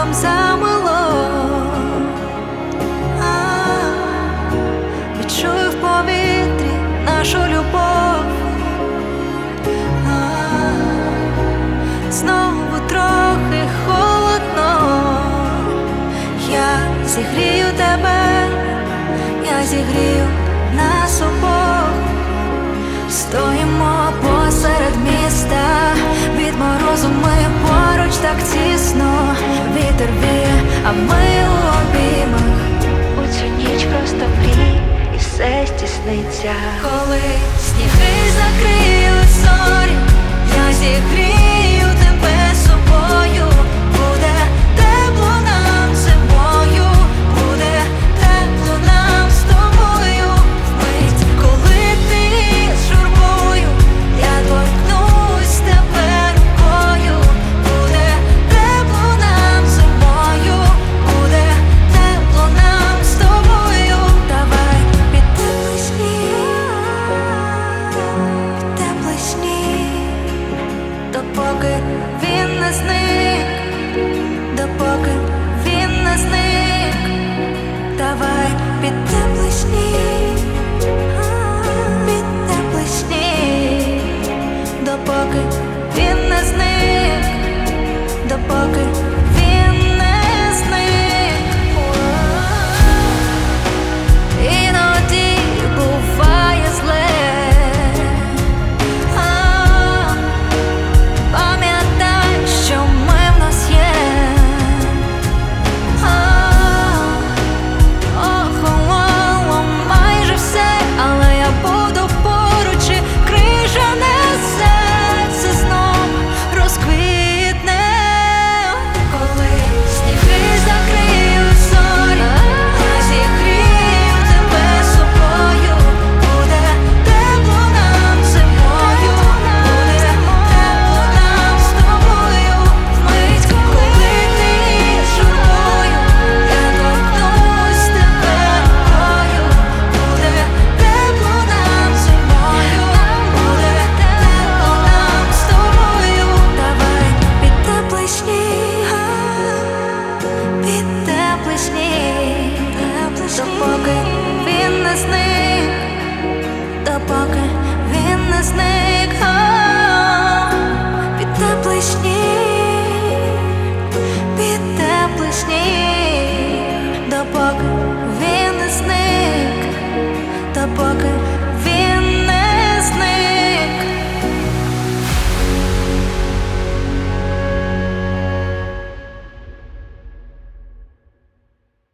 нам замило. Відчую в повітрі нашу любов. Знову трохи холодно. Я зігрію тебе, я зігрію нас обох. Стоїмо посеред міста, від морозу ми поруч так тісно. Вітер віє, а ми у обіймах. У цю ніч просто мрій, і все здійсниться. Коли сніги закриють зорі, я зігрію